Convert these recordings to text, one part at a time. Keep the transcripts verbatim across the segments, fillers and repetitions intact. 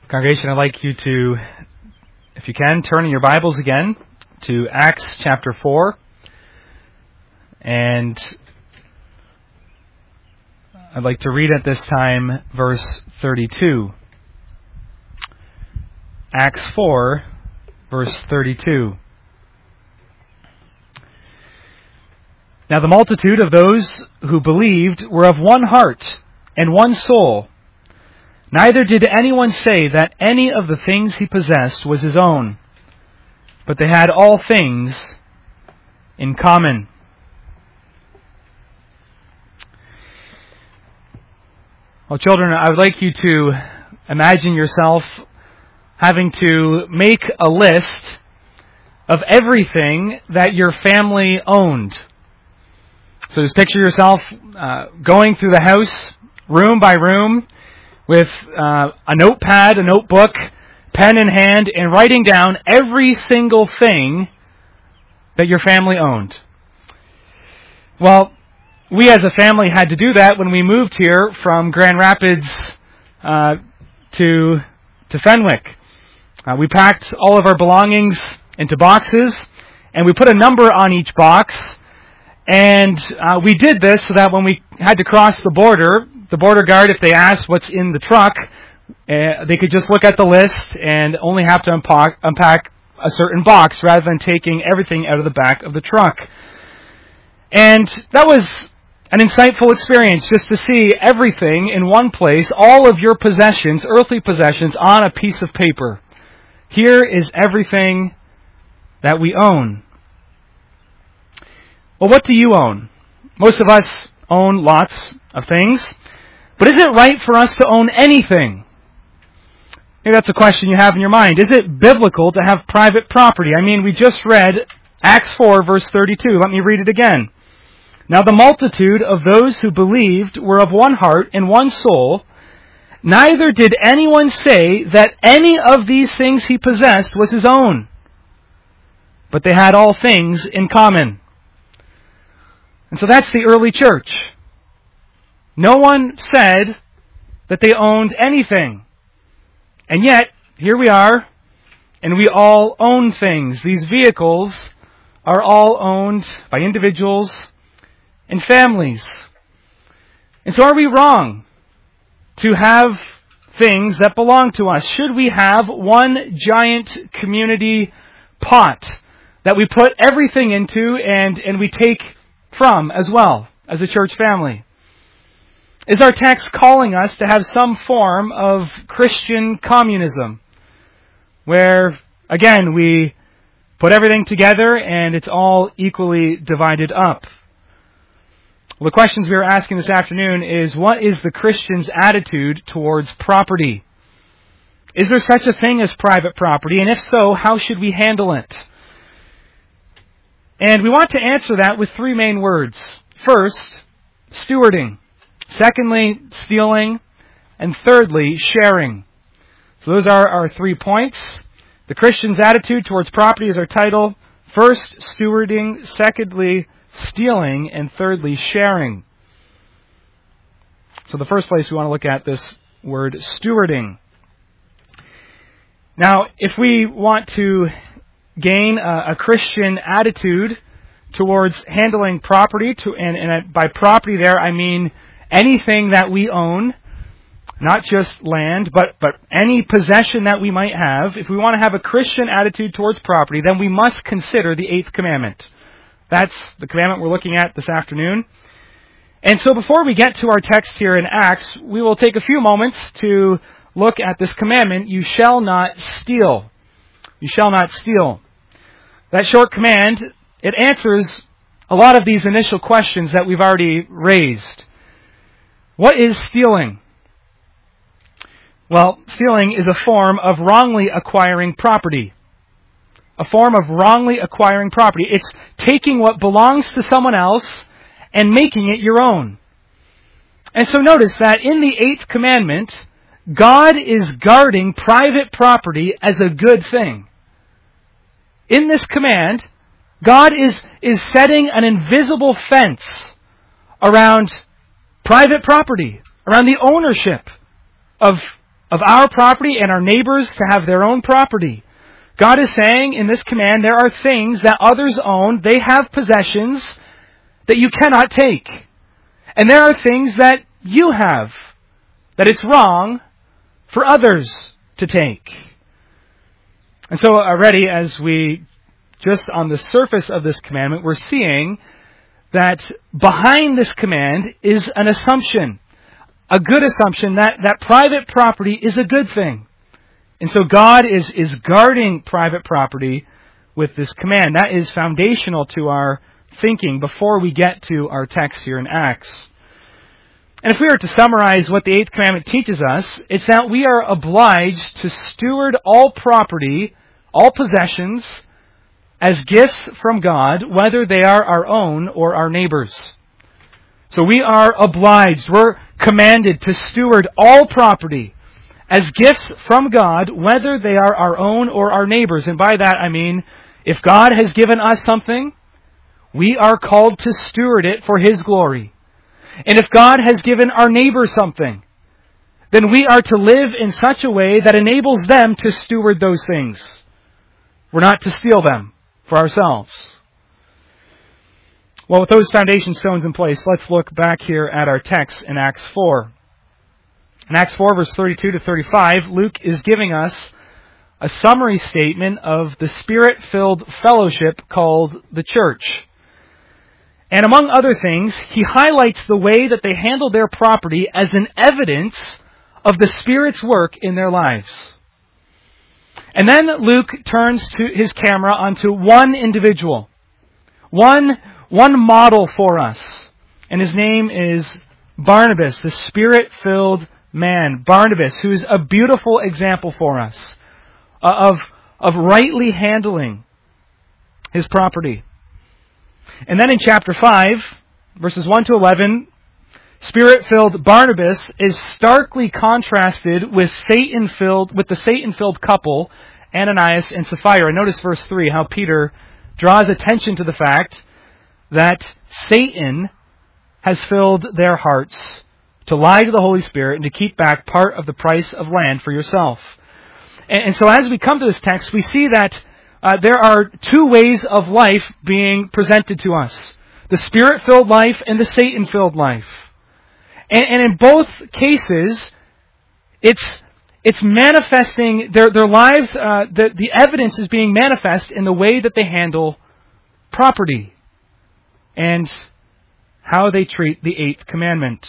Congregation, I'd like you to, if you can, turn in your Bibles again to Acts chapter four. And I'd like to read at this time verse thirty-two. Acts four, verse thirty-two. Now the multitude of those who believed were of one heart and one soul. Neither did anyone say that any of the things he possessed was his own, but they had all things in common. Well, children, I would like you to imagine yourself having to make a list of everything that your family owned. So just picture yourself uh, going through the house, room by room, with uh, a notepad, a notebook, pen in hand, and writing down every single thing that your family owned. Well, we as a family had to do that when we moved here from Grand Rapids uh, to to Fenwick. Uh, we packed all of our belongings into boxes, and we put a number on each box. And uh, we did this so that when we had to cross the border, the border guard, if they asked what's in the truck, uh, they could just look at the list and only have to unpack, unpack a certain box rather than taking everything out of the back of the truck. And that was an insightful experience, just to see everything in one place, all of your possessions, earthly possessions, on a piece of paper. Here is everything that we own. Well, what do you own? Most of us own lots of things. But is it right for us to own anything? Maybe that's a question you have in your mind. Is it biblical to have private property? I mean, we just read Acts four, verse thirty-two. Let me read it again. Now the multitude of those who believed were of one heart and one soul. Neither did anyone say that any of these things he possessed was his own, but they had all things in common. And so that's the early church. No one said that they owned anything. And yet, here we are, and we all own things. These vehicles are all owned by individuals and families. And so are we wrong to have things that belong to us? Should we have one giant community pot that we put everything into and, and we take from as well as a church family? Is our text calling us to have some form of Christian communism where, again, we put everything together and it's all equally divided up? Well, the questions we are asking this afternoon is, what is the Christian's attitude towards property? Is there such a thing as private property? And if so, how should we handle it? And we want to answer that with three main words. First, stewarding. Secondly, stealing. And thirdly, sharing. So those are our three points. The Christian's attitude towards property is our title. First, stewarding. Secondly, stealing. And thirdly, sharing. So the first place we want to look at this word, stewarding. Now, if we want to gain a, a Christian attitude towards handling property, to, and, and by property there I mean anything that we own, not just land, but, but any possession that we might have. If we want to have a Christian attitude towards property, then we must consider the eighth commandment. That's the commandment we're looking at this afternoon. And so before we get to our text here in Acts, we will take a few moments to look at this commandment, you shall not steal. You shall not steal. That short command, it answers a lot of these initial questions that we've already raised. What is stealing? Well, stealing is a form of wrongly acquiring property. A form of wrongly acquiring property. It's taking what belongs to someone else and making it your own. And so notice that in the eighth commandment, God is guarding private property as a good thing. In this command, God is, is setting an invisible fence around private property, around the ownership of of our property and our neighbors to have their own property. God is saying in this command, there are things that others own. They have possessions that you cannot take. And there are things that you have, that it's wrong for others to take. And so already, as we, just on the surface of this commandment, we're seeing that behind this command is an assumption, a good assumption that, that private property is a good thing. And so God is, is guarding private property with this command. That is foundational to our thinking before we get to our text here in Acts. And if we were to summarize what the eighth commandment teaches us, it's that we are obliged to steward all property, all possessions, as gifts from God, whether they are our own or our neighbors. So we are obliged, we're commanded to steward all property as gifts from God, whether they are our own or our neighbors. And by that I mean, if God has given us something, we are called to steward it for His glory. And if God has given our neighbor something, then we are to live in such a way that enables them to steward those things. We're not to steal them for ourselves. Well, with those foundation stones in place, let's look back here at our text in Acts four. In Acts four, verse thirty-two to thirty-five, Luke is giving us a summary statement of the Spirit-filled fellowship called the church. And among other things, he highlights the way that they handle their property as an evidence of the Spirit's work in their lives. And then Luke turns to his camera onto one individual, one, one model for us. And his name is Barnabas, the Spirit-filled man. Barnabas, who is a beautiful example for us of, of rightly handling his property. And then in chapter five, verses one to eleven, Spirit-filled Barnabas is starkly contrasted with Satan-filled, with the Satan-filled couple, Ananias and Sapphira. Notice verse three, how Peter draws attention to the fact that Satan has filled their hearts to lie to the Holy Spirit and to keep back part of the price of land for yourself. And, and so as we come to this text, we see that uh, there are two ways of life being presented to us. The Spirit-filled life and the Satan-filled life. And, and in both cases, it's it's manifesting, their their lives, uh, the, the evidence is being manifest in the way that they handle property and how they treat the eighth commandment.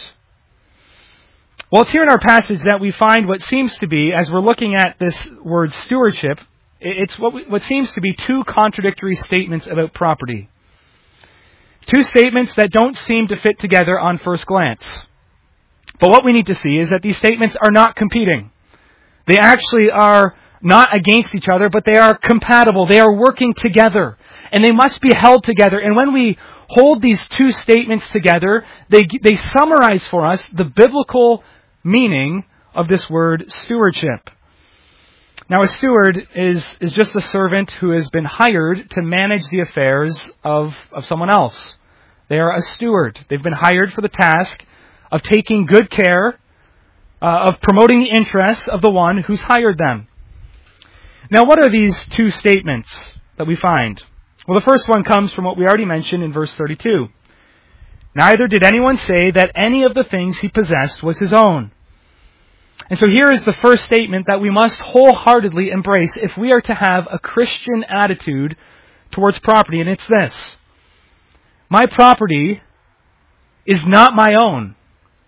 Well, it's here in our passage that we find what seems to be, as we're looking at this word stewardship, it's what, we, what seems to be two contradictory statements about property. Two statements that don't seem to fit together on first glance. But what we need to see is that these statements are not competing. They actually are not against each other, but they are compatible. They are working together. And they must be held together. And when we hold these two statements together, they they summarize for us the biblical meaning of this word stewardship. Now, a steward is, is just a servant who has been hired to manage the affairs of, of someone else. They are a steward. They've been hired for the task of taking good care, uh, of promoting the interests of the one who's hired them. Now, what are these two statements that we find? Well, the first one comes from what we already mentioned in verse thirty-two. Neither did anyone say that any of the things he possessed was his own. And so here is the first statement that we must wholeheartedly embrace if we are to have a Christian attitude towards property, and it's this. My property is not my own.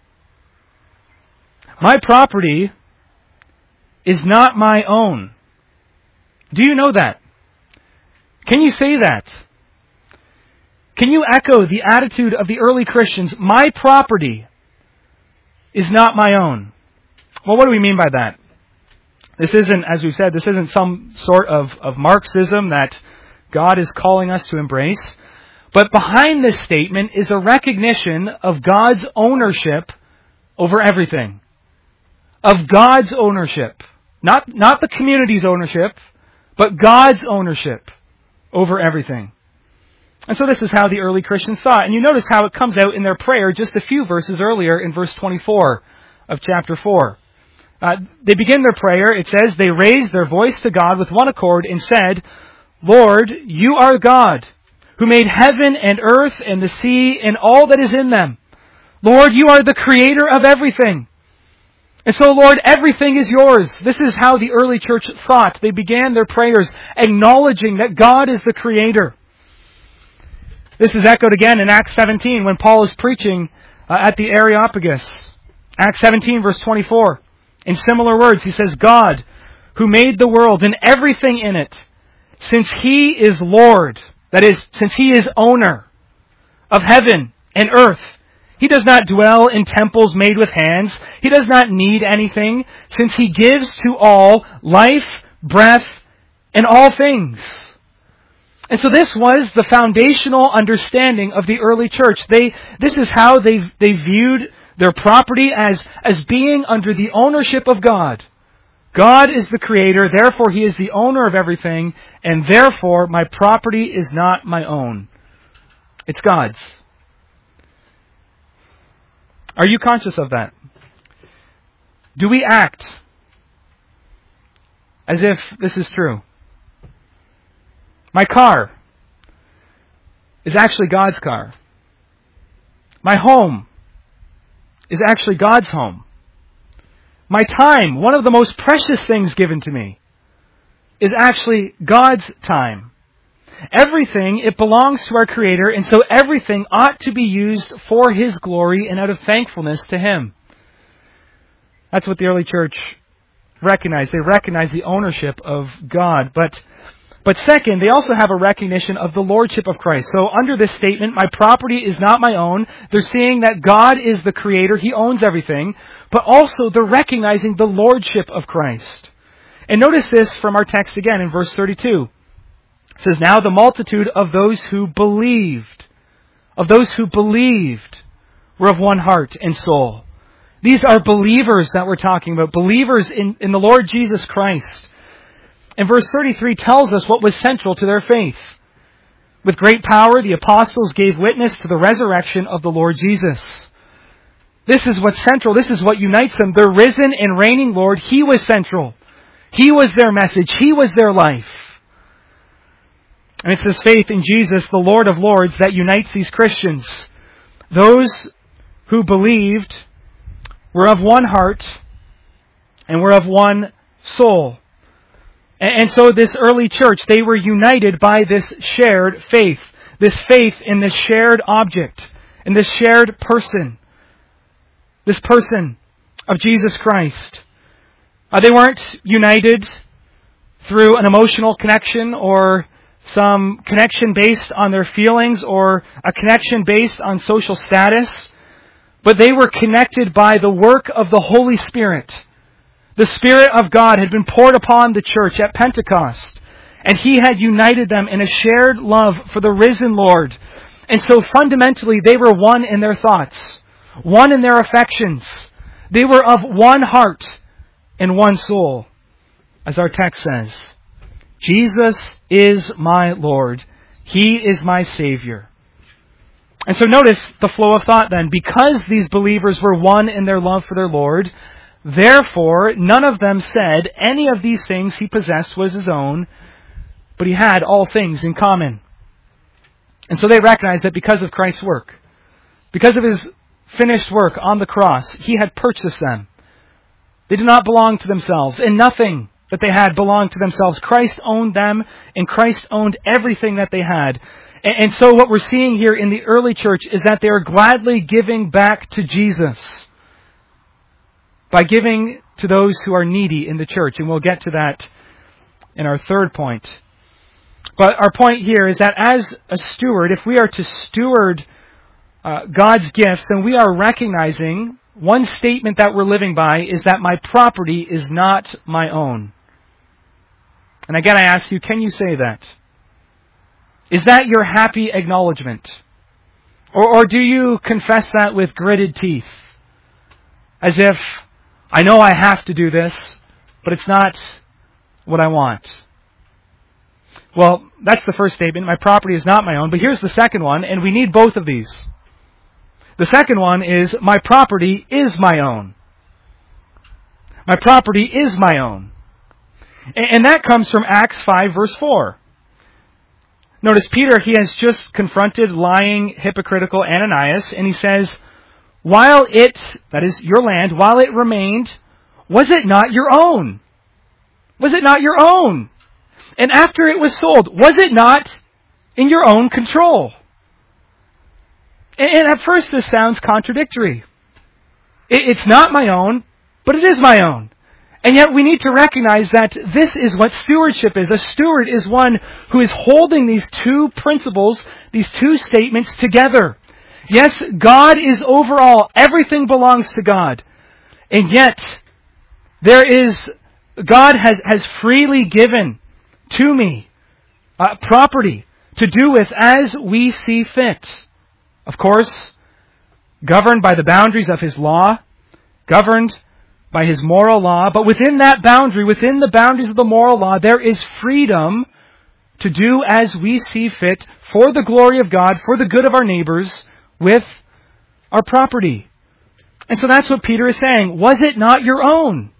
My property is not my own. Do you know that? Can you say that? Can you echo the attitude of the early Christians? My property is not my own. Well, what do we mean by that? This isn't, as we've said, this isn't some sort of, of Marxism that God is calling us to embrace. But behind this statement is a recognition of God's ownership over everything. Of God's ownership. Not, not the community's ownership, but God's ownership over everything. And so this is how the early Christians saw it. And you notice how it comes out in their prayer just a few verses earlier in verse twenty-four of chapter four. Uh, they begin their prayer, it says, they raised their voice to God with one accord and said, Lord, you are God, who made heaven and earth and the sea and all that is in them. Lord, you are the creator of everything. And so, Lord, everything is yours. This is how the early church thought. They began their prayers acknowledging that God is the creator. This is echoed again in Acts seventeen when Paul is preaching uh, at the Areopagus. Acts seventeen verse twenty-four. In similar words, he says, God, who made the world and everything in it, since He is Lord, that is, since He is owner of heaven and earth, He does not dwell in temples made with hands. He does not need anything, since He gives to all life, breath, and all things. And so this was the foundational understanding of the early church. They, this is how they, they viewed their property as, as being under the ownership of God. God is the creator, therefore He is the owner of everything, and therefore my property is not my own. It's God's. Are you conscious of that? Do we act as if this is true? My car is actually God's car. My home is actually God's home. My time, one of the most precious things given to me, is actually God's time. Everything, it belongs to our Creator, and so everything ought to be used for His glory and out of thankfulness to Him. That's what the early church recognized. They recognized the ownership of God. But, but second, they also have a recognition of the lordship of Christ. So under this statement, my property is not my own, they're seeing that God is the Creator, He owns everything, but also they're recognizing the lordship of Christ. And notice this from our text again in verse thirty-two. It says, now the multitude of those who believed, of those who believed, were of one heart and soul. These are believers that we're talking about, believers in, in the Lord Jesus Christ. And verse thirty-three tells us what was central to their faith. With great power, the apostles gave witness to the resurrection of the Lord Jesus. This is what's central. This is what unites them. Their risen and reigning Lord, He was central. He was their message. He was their life. And it's this faith in Jesus, the Lord of Lords, that unites these Christians. Those who believed were of one heart and were of one soul. And so this early church, they were united by this shared faith. This faith in this shared object, in this shared person. This person of Jesus Christ. Uh, they weren't united through an emotional connection or some connection based on their feelings or a connection based on social status, but they were connected by the work of the Holy Spirit. The Spirit of God had been poured upon the church at Pentecost, and He had united them in a shared love for the risen Lord. And so fundamentally, they were one in their thoughts, one in their affections. They were of one heart and one soul, as our text says. Jesus is my Lord. He is my Savior. And so notice the flow of thought then. Because these believers were one in their love for their Lord, therefore none of them said any of these things he possessed was his own, but he had all things in common. And so they recognized that because of Christ's work, because of His finished work on the cross, He had purchased them. They did not belong to themselves, and nothing that they had belonged to themselves. Christ owned them, and Christ owned everything that they had. And so what we're seeing here in the early church is that they are gladly giving back to Jesus by giving to those who are needy in the church. And we'll get to that in our third point. But our point here is that as a steward, if we are to steward uh, God's gifts, then we are recognizing one statement that we're living by is that my property is not my own. And again, I ask you, can you say that? Is that your happy acknowledgement? Or, or do you confess that with gritted teeth? As if, I know I have to do this, but it's not what I want. Well, that's the first statement. My property is not my own. But here's the second one, and we need both of these. The second one is, my property is my own. My property is my own. And that comes from Acts five, verse four. Notice Peter, he has just confronted lying, hypocritical Ananias, and he says, while it, that is your land, while it remained, was it not your own? Was it not your own? And after it was sold, was it not in your own control? And at first this sounds contradictory. It's not my own, but it is my own. And yet we need to recognize that this is what stewardship is. A steward is one who is holding these two principles, these two statements together. Yes, God is over all. Everything belongs to God. And yet, there is, God has, has freely given to me uh, property to do with as we see fit. Of course, governed by the boundaries of His law, governed by His moral law, but within that boundary, within the boundaries of the moral law, there is freedom to do as we see fit for the glory of God, for the good of our neighbors, with our property. And so that's what Peter is saying. Was it not your own?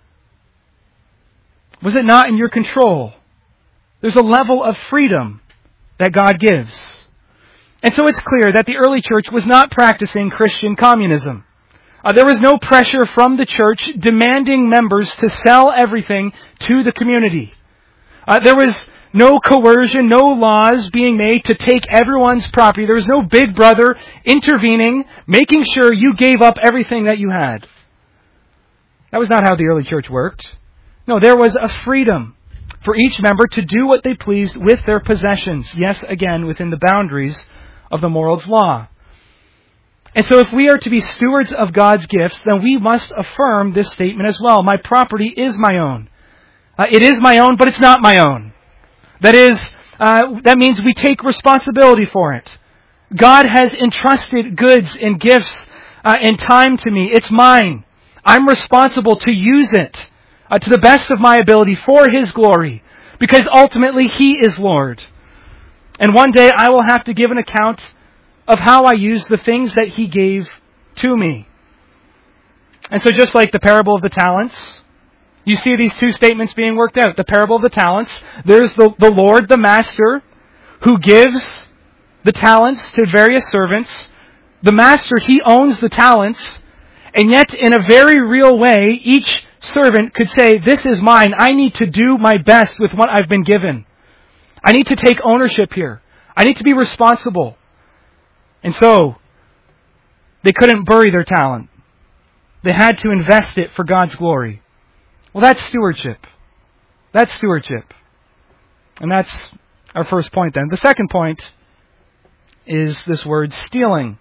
Was it not in your control? There's a level of freedom that God gives. And so it's clear that the early church was not practicing Christian communism. Uh, there was no pressure from the church demanding members to sell everything to the community. Uh, there was no coercion, no laws being made to take everyone's property. There was no big brother intervening, making sure you gave up everything that you had. That was not how the early church worked. No, there was a freedom for each member to do what they pleased with their possessions. Yes, again, within the boundaries of the morals law. And so if we are to be stewards of God's gifts, then we must affirm this statement as well. My property is my own. Uh, it is my own, but it's not my own. That is, uh, that means we take responsibility for it. God has entrusted goods and gifts uh, and time to me. It's mine. I'm responsible to use it uh, to the best of my ability for His glory, because ultimately He is Lord. And one day I will have to give an account of how I use the things that He gave to me. And so just like the parable of the talents, you see these two statements being worked out. The parable of the talents, there's the, the Lord, the Master, who gives the talents to various servants. The Master, He owns the talents, and yet in a very real way, each servant could say, this is mine. I need to do my best with what I've been given. I need to take ownership here. I need to be responsible. And so, they couldn't bury their talent. They had to invest it for God's glory. Well, that's stewardship. That's stewardship. And that's our first point then. The second point is this word stealing.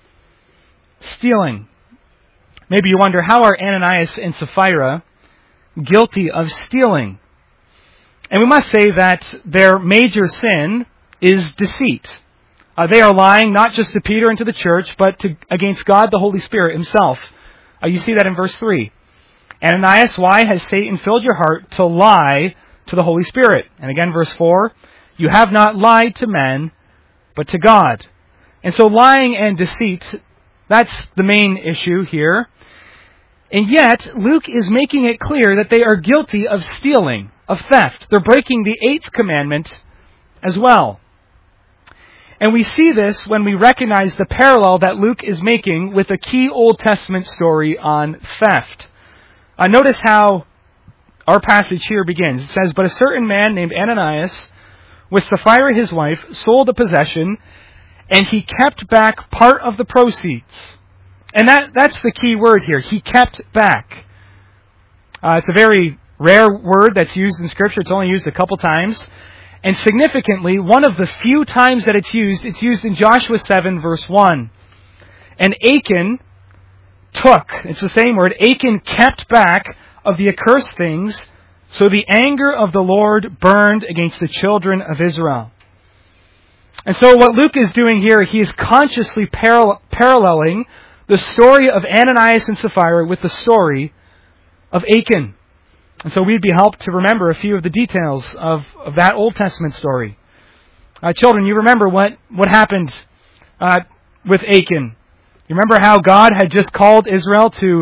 Stealing. Maybe you wonder, how are Ananias and Sapphira guilty of stealing? And we must say that their major sin is deceit. Uh, they are lying not just to Peter and to the church, but to, against God, the Holy Spirit Himself. Uh, you see that in verse three. Ananias, why has Satan filled your heart to lie to the Holy Spirit? And again, verse four, you have not lied to men, but to God. And so lying and deceit, that's the main issue here. And yet, Luke is making it clear that they are guilty of stealing, of theft. They're breaking the eighth commandment as well. And we see this when we recognize the parallel that Luke is making with a key Old Testament story on theft. Uh, notice how our passage here begins. It says, but a certain man named Ananias, with Sapphira his wife, sold a possession, and he kept back part of the proceeds. And that, that's the key word here. He kept back. Uh, it's a very rare word that's used in Scripture. It's only used a couple times. And significantly, one of the few times that it's used, it's used in Joshua seven, verse one. And Achan took, it's the same word, Achan kept back of the accursed things, so the anger of the Lord burned against the children of Israel. And so what Luke is doing here, he is consciously paral- paralleling the story of Ananias and Sapphira with the story of Achan. And so we'd be helped to remember a few of the details of, of that Old Testament story. Uh, children, you remember what, what happened uh, with Achan. You remember how God had just called Israel to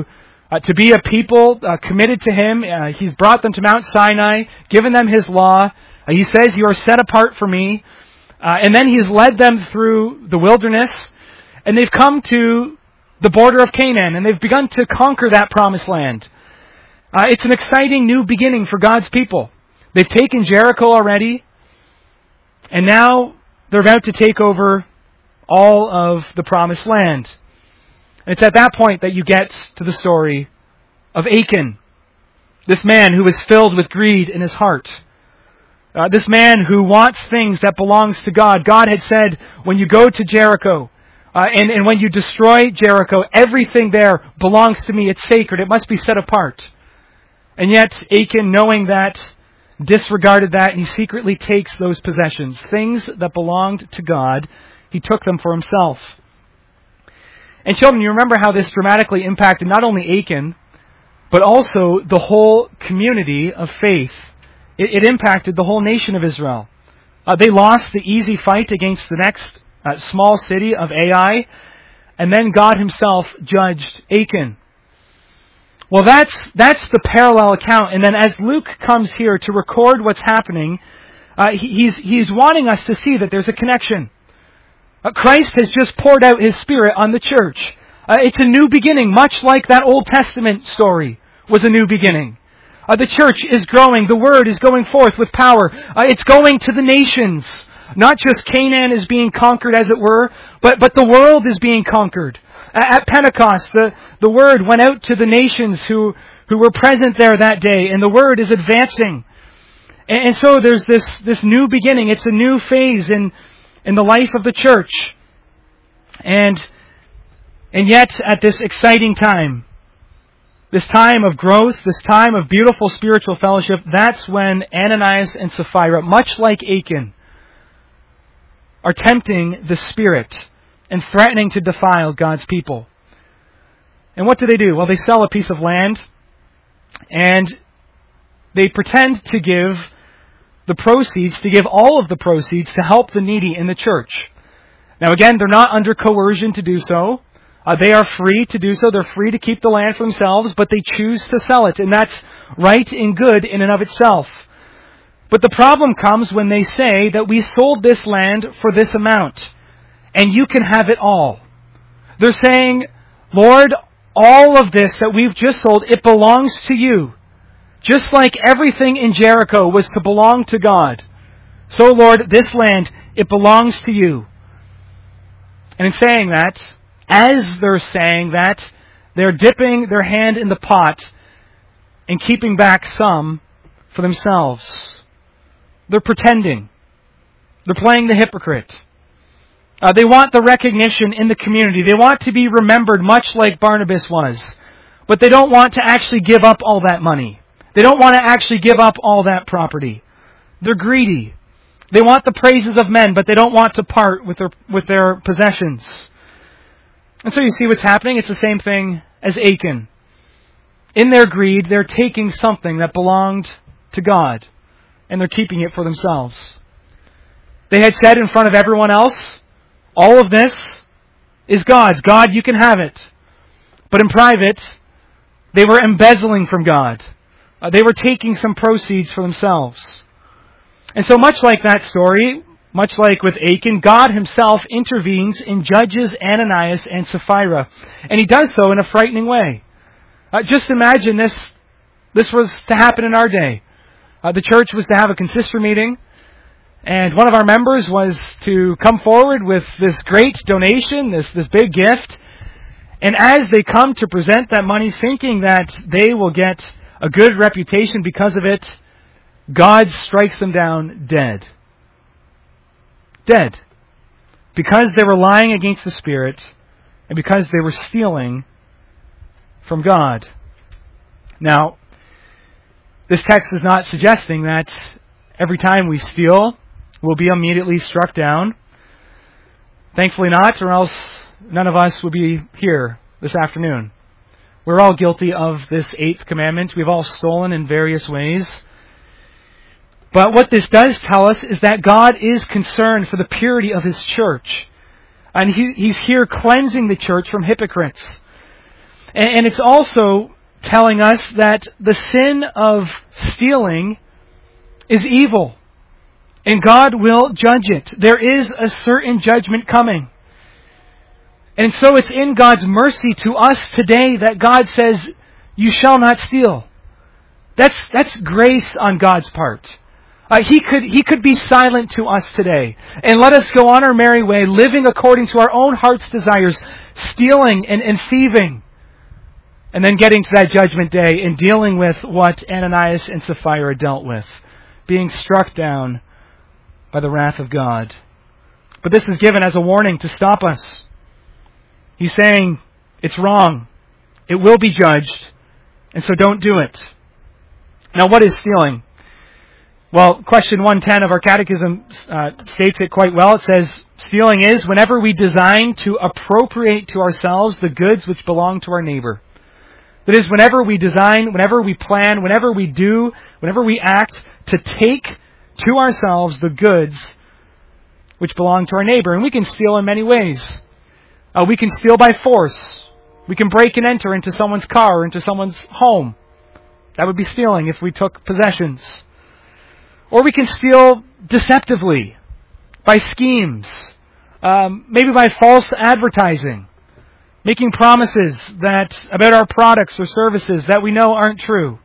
uh, to be a people uh, committed to Him. Uh, he's brought them to Mount Sinai, given them His law. Uh, he says, "You are set apart for me." Uh, and then He's led them through the wilderness, and they've come to the border of Canaan, and they've begun to conquer that promised land. Uh, it's an exciting new beginning for God's people. They've taken Jericho already, and now they're about to take over all of the promised land. And it's at that point that you get to the story of Achan, this man who is filled with greed in his heart. Uh, this man who wants things that belongs to God. God had said, when you go to Jericho, uh, and, and when you destroy Jericho, everything there belongs to me. It's sacred. It must be set apart. And yet, Achan, knowing that, disregarded that, and he secretly takes those possessions, things that belonged to God. He took them for himself. And children, you remember how this dramatically impacted not only Achan, but also the whole community of faith. It, it impacted the whole nation of Israel. Uh, they lost the easy fight against the next uh, small city of Ai, and then God Himself judged Achan. Well, that's that's the parallel account. And then as Luke comes here to record what's happening, uh, he, he's he's wanting us to see that there's a connection. Uh, Christ has just poured out His Spirit on the church. Uh, it's a new beginning, much like that Old Testament story was a new beginning. Uh, the church is growing. The Word is going forth with power. Uh, it's going to the nations. Not just Canaan is being conquered, as it were, but, but the world is being conquered. At Pentecost, the, the Word went out to the nations who, who were present there that day, and the Word is advancing. And, and so there's this, this new beginning. It's a new phase in, in the life of the church. And, and yet, at this exciting time, this time of growth, this time of beautiful spiritual fellowship, that's when Ananias and Sapphira, much like Achan, are tempting the Spirit and threatening to defile God's people. And what do they do? Well, they sell a piece of land, and they pretend to give the proceeds, to give all of the proceeds to help the needy in the church. Now again, they're not under coercion to do so. Uh, they are free to do so. They're free to keep the land for themselves, but they choose to sell it, and that's right and good in and of itself. But the problem comes when they say that we sold this land for this amount, and you can have it all. They're saying, Lord, all of this that we've just sold, it belongs to you. Just like everything in Jericho was to belong to God. So, Lord, this land, it belongs to you. And in saying that, as they're saying that, they're dipping their hand in the pot and keeping back some for themselves. They're pretending. They're playing the hypocrite. Uh, they want the recognition in the community. They want to be remembered much like Barnabas was. But they don't want to actually give up all that money. They don't want to actually give up all that property. They're greedy. They want the praises of men, but they don't want to part with their, with their possessions. And so you see what's happening? It's the same thing as Achan. In their greed, they're taking something that belonged to God, and they're keeping it for themselves. They had said in front of everyone else, all of this is God's. God, you can have it. But in private, they were embezzling from God. Uh, they were taking some proceeds for themselves. And so much like that story, much like with Achan, God Himself intervenes and judges Ananias and Sapphira. And He does so in a frightening way. Uh, just imagine this, this was to happen in our day. Uh, the church was to have a consistory meeting, and one of our members was to come forward with this great donation, this, this big gift. And as they come to present that money, thinking that they will get a good reputation because of it, God strikes them down dead. Dead. Because they were lying against the Spirit, and because they were stealing from God. Now, this text is not suggesting that every time we steal, we'll be immediately struck down. Thankfully not, or else none of us would be here this afternoon. We're all guilty of this eighth commandment. We've all stolen in various ways. But what this does tell us is that God is concerned for the purity of His church. And he, He's here cleansing the church from hypocrites. And, and it's also telling us that the sin of stealing is evil, and God will judge it. There is a certain judgment coming. And so it's in God's mercy to us today that God says, you shall not steal. That's that's grace on God's part. Uh, he could he could be silent to us today and let us go on our merry way, living according to our own heart's desires, stealing and, and thieving, and then getting to that judgment day and dealing with what Ananias and Sapphira dealt with, being struck down by the wrath of God. But this is given as a warning to stop us. He's saying, it's wrong. It will be judged. And so don't do it. Now, what is stealing? Well, question one ten of our catechism uh, states it quite well. It says, stealing is whenever we design to appropriate to ourselves the goods which belong to our neighbor. That is, whenever we design, whenever we plan, whenever we do, whenever we act to take to ourselves the goods which belong to our neighbor. And we can steal in many ways. Uh, we can steal by force. We can break and enter into someone's car or into someone's home. That would be stealing if we took possessions. Or we can steal deceptively, by schemes, um, maybe by false advertising, making promises that about our products or services that we know aren't true.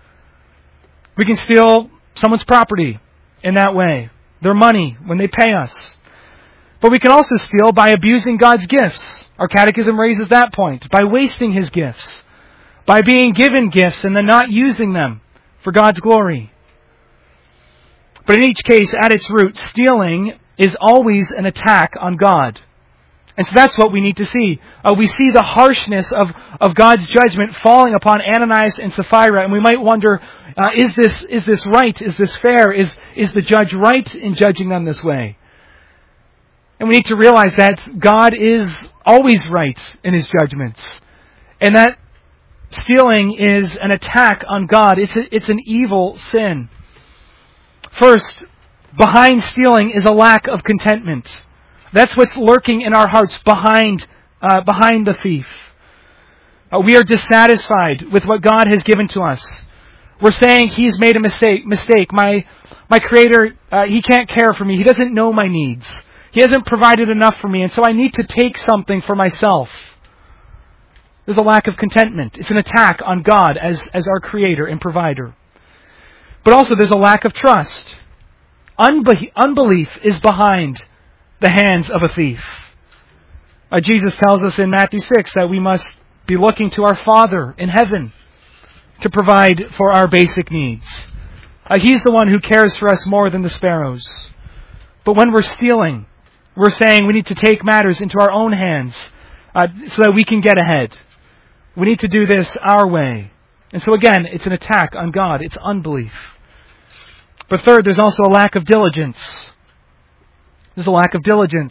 We can steal someone's property in that way, their money when they pay us. But we can also steal by abusing God's gifts. Our catechism raises that point. By wasting His gifts. By being given gifts and then not using them for God's glory. But in each case, at its root, stealing is always an attack on God. And so that's what we need to see. Uh, we see the harshness of, of God's judgment falling upon Ananias and Sapphira, and we might wonder, uh, is this is this right? Is this fair? Is is the judge right in judging them this way? And we need to realize that God is always right in His judgments. And that stealing is an attack on God. It's a, it's an evil sin. First, behind stealing is a lack of contentment. That's what's lurking in our hearts behind uh, behind the thief. Uh, we are dissatisfied with what God has given to us. We're saying He's made a mistake. Mistake. My my Creator, uh, He can't care for me. He doesn't know my needs. He hasn't provided enough for me, and so I need to take something for myself. There's a lack of contentment. It's an attack on God as, as our Creator and Provider. But also there's a lack of trust. Unbe- unbelief is behind the hands of a thief. Uh, Jesus tells us in Matthew six that we must be looking to our Father in heaven to provide for our basic needs. Uh, he's the one who cares for us more than the sparrows. But when we're stealing, we're saying we need to take matters into our own hands uh, so that we can get ahead. We need to do this our way. And so again, it's an attack on God. It's unbelief. But third, there's also a lack of diligence. There's a lack of diligence.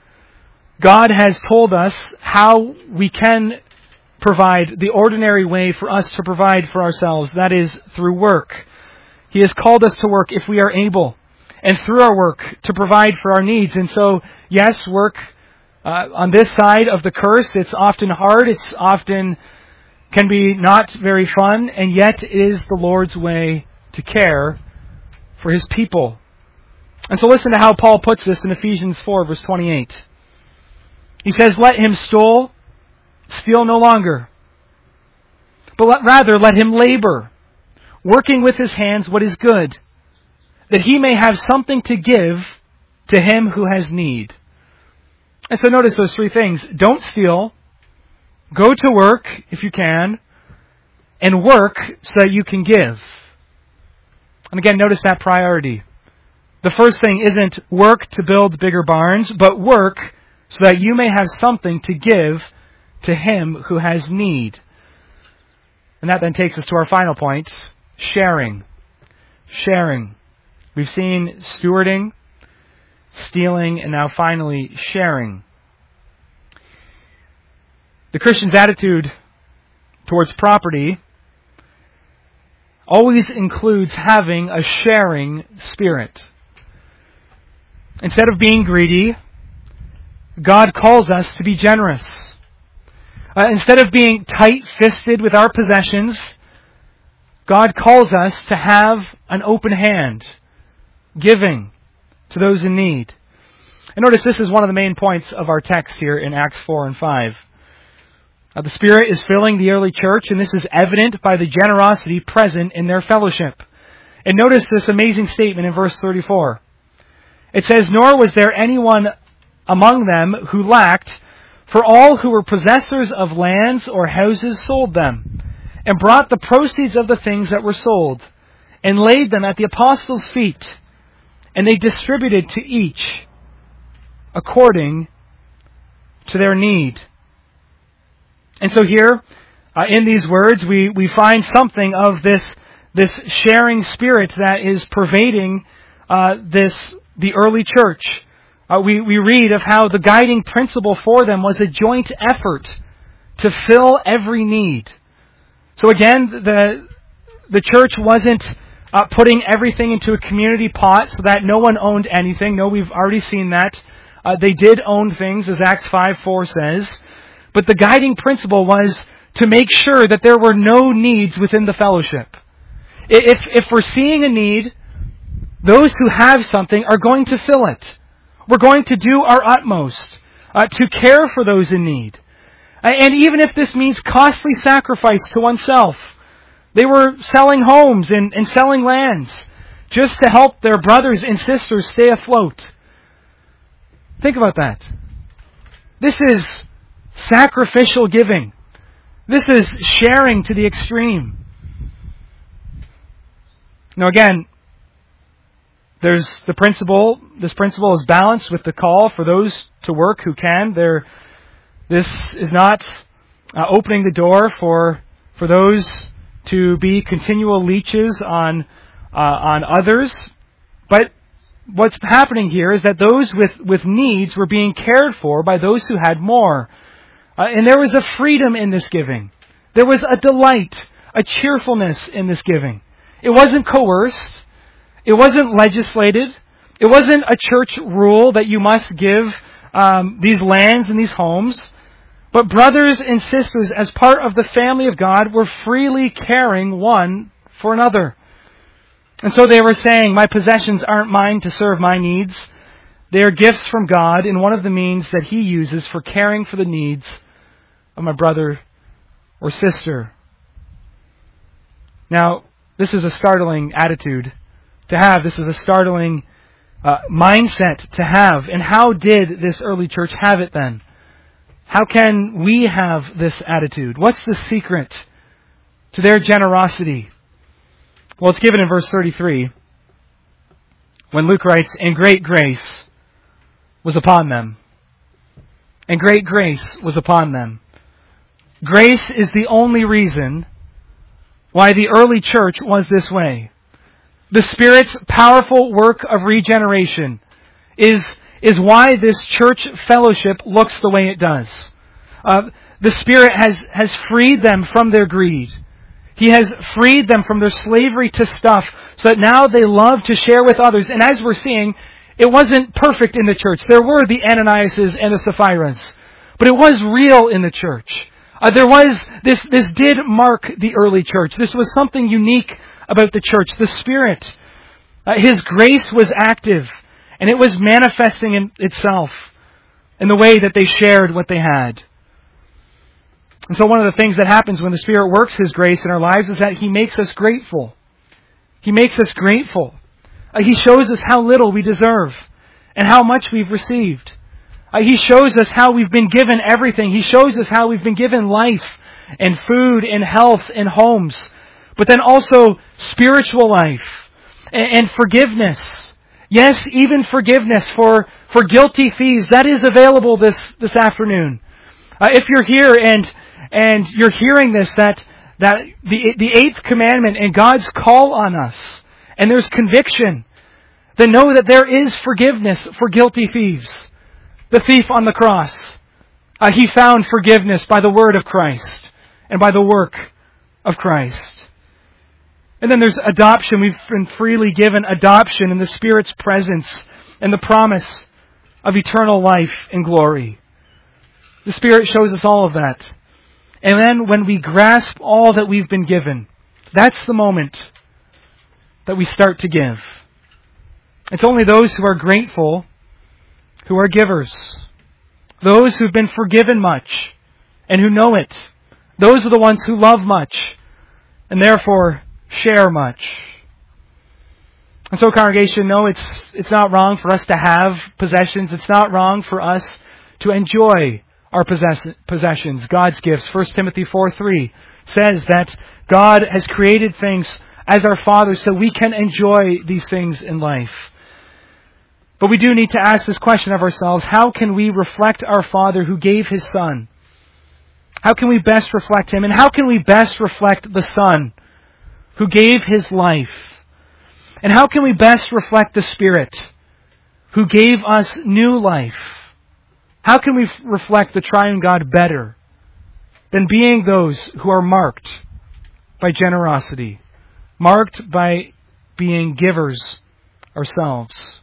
God has told us how we can provide the ordinary way for us to provide for ourselves. That is through work. He has called us to work if we are able. And through our work to provide for our needs. And so, yes, work uh, on this side of the curse, it's often hard. It's often can be not very fun. And yet it is the Lord's way to care for His people. And so listen to how Paul puts this in Ephesians four, verse twenty-eight. He says, let him steal, steal no longer. But let, rather let him labor, working with his hands what is good, that he may have something to give to him who has need. And so notice those three things. Don't steal. Go to work, if you can. And work so that you can give. And again, notice that priority. The first thing isn't work to build bigger barns, but work so that you may have something to give to him who has need. And that then takes us to our final point, sharing. Sharing. We've seen stewarding, stealing, and now finally sharing. The Christian's attitude towards property always includes having a sharing spirit. Instead of being greedy, God calls us to be generous. Uh, instead of being tight-fisted with our possessions, God calls us to have an open hand, giving to those in need. And notice this is one of the main points of our text here in Acts four and five. Uh, the Spirit is filling the early church, and this is evident by the generosity present in their fellowship. And notice this amazing statement in verse thirty-four. It says, "Nor was there anyone among them who lacked, for all who were possessors of lands or houses sold them, and brought the proceeds of the things that were sold, and laid them at the apostles' feet, and they distributed to each according to their need." And so here, uh, in these words, we, we find something of this, this sharing spirit that is pervading uh, this the early church. Uh, we, we read of how the guiding principle for them was a joint effort to fill every need. So again, the the church wasn't uh, putting everything into a community pot so that no one owned anything. No, we've already seen that. Uh, they did own things, as Acts five four says. But the guiding principle was to make sure that there were no needs within the fellowship. If, if we're seeing a need, those who have something are going to fill it. We're going to do our utmost uh, to care for those in need. And even if this means costly sacrifice to oneself, they were selling homes and, and selling lands just to help their brothers and sisters stay afloat. Think about that. This is sacrificial giving. This is sharing to the extreme. Now again, there's the principle, this principle is balanced with the call for those to work who can. There, this is not uh, opening the door for for those to be continual leeches on uh, on others. But what's happening here is that those with, with needs were being cared for by those who had more. Uh, and there was a freedom in this giving. There was a delight, a cheerfulness in this giving. It wasn't coerced. It wasn't legislated. It wasn't a church rule that you must give um, these lands and these homes. But brothers and sisters, as part of the family of God, were freely caring one for another. And so they were saying, my possessions aren't mine to serve my needs. They are gifts from God, and one of the means that He uses for caring for the needs of my brother or sister. Now, this is a startling attitude to have. This is a startling uh, mindset to have. And how did this early church have it then? How can we have this attitude? What's the secret to their generosity? Well, it's given in verse thirty-three, when Luke writes, "And great grace was upon them." And great grace was upon them. Grace is the only reason why the early church was this way. The Spirit's powerful work of regeneration is, is why this church fellowship looks the way it does. Uh, the Spirit has, has freed them from their greed. He has freed them from their slavery to stuff so that now they love to share with others. And as we're seeing, it wasn't perfect in the church. There were the Ananiases and the Sapphires. But it was real in the church. Uh, there was, this, this did mark the early church. This was something unique about the church. The Spirit, uh, His grace was active. And it was manifesting in itself in the way that they shared what they had. And so one of the things that happens when the Spirit works His grace in our lives is that He makes us grateful. He makes us grateful. Uh, he shows us how little we deserve and how much we've received. Uh, he shows us how we've been given everything. He shows us how we've been given life and food and health and homes. But then also spiritual life and, and forgiveness. Yes, even forgiveness for, for guilty thieves. That is available this, this afternoon. Uh, if you're here and and you're hearing this, that that the the eighth commandment and God's call on us, and there's conviction, then know that there is forgiveness for guilty thieves. The thief on the cross, uh, he found forgiveness by the word of Christ and by the work of Christ. And then there's adoption. We've been freely given adoption in the Spirit's presence and the promise of eternal life and glory. The Spirit shows us all of that. And then when we grasp all that we've been given, that's the moment that we start to give. It's only those who are grateful who are givers. Those who've been forgiven much and who know it. Those are the ones who love much and therefore share much. And so, congregation, no, it's it's not wrong for us to have possessions. It's not wrong for us to enjoy our possess- possessions, God's gifts. First Timothy four three says that God has created things as our Father so we can enjoy these things in life. But we do need to ask this question of ourselves: how can we reflect our Father who gave His Son? How can we best reflect Him? And how can we best reflect the Son who gave His life? And how can we best reflect the Spirit who gave us new life? How can we f- reflect the triune God better than being those who are marked by generosity, marked by being givers ourselves?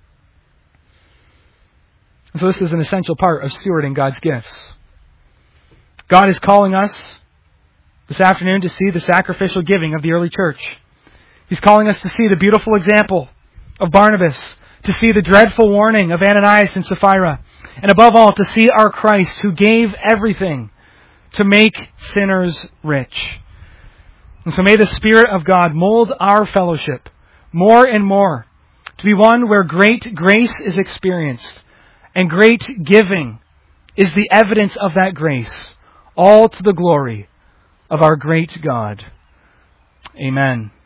And so this is an essential part of stewarding God's gifts. God is calling us this afternoon to see the sacrificial giving of the early church. He's calling us to see the beautiful example of Barnabas, to see the dreadful warning of Ananias and Sapphira, and above all, to see our Christ who gave everything to make sinners rich. And so may the Spirit of God mold our fellowship more and more to be one where great grace is experienced and great giving is the evidence of that grace, all to the glory of our great God. Amen.